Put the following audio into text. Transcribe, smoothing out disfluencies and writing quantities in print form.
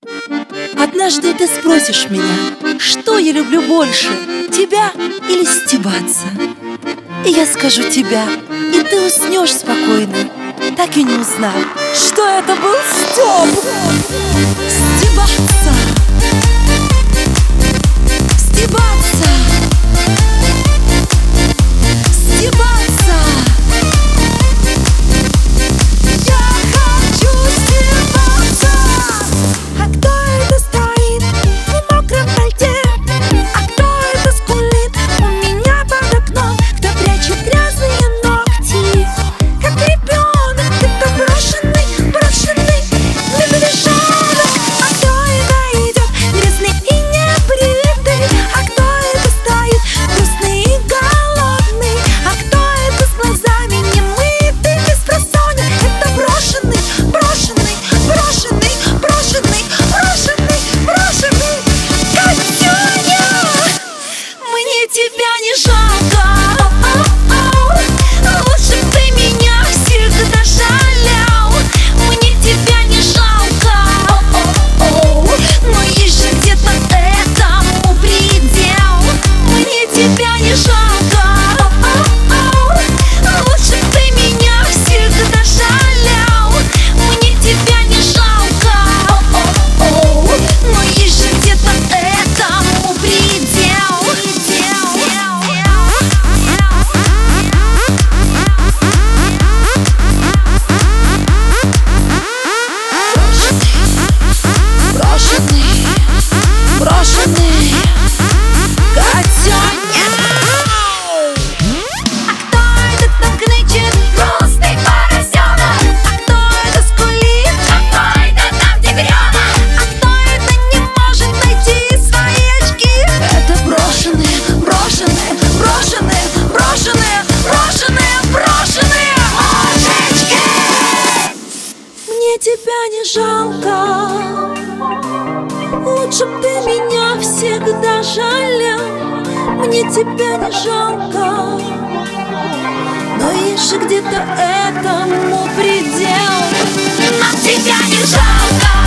Однажды ты спросишь меня, что я люблю больше, тебя или стебаться? И я скажу тебя, и ты уснешь спокойно, так и не узнав, что это был стёб. Стебаться, стебаться, стебаться. Я хочу стебаться. А кто это стоит в мокром пальте? А кто это скулит у меня под окном? Кто прячет грязные ногти, как ребенок, где-то брошенный, брошенный медвежонок? А кто это идет грязный и небритый? А кто это стоит грустный и голодный? А кто это с глазами немытый, беспросонья? Это брошенный, брошенный, брошенный, брошенный, брошенный, брошенный Катюня! Мне тебя не жалко. Лучше б ты меня всегда жалел. Мне тебя не жалко. Но есть же где-то этому предел. Мне тебя не жалко. Лучше б ты меня всегда жалел. Мне тебя не жалко. Но есть же где-то этому предел. Брошенный, брошенный Катюня. А кто это там кричит? Грустный поросенок. А кто это скулит? А кто это там тигренок? А кто это не может найти свои очки? Это брошенные, брошенные, брошенные, брошенные, брошенные, брошенные мужички. Мне тебя не жалко. Лучше б ты меня всегда жалел. Мне тебя не жалко. Но есть же где-то этому предел. Нам тебя не жалко.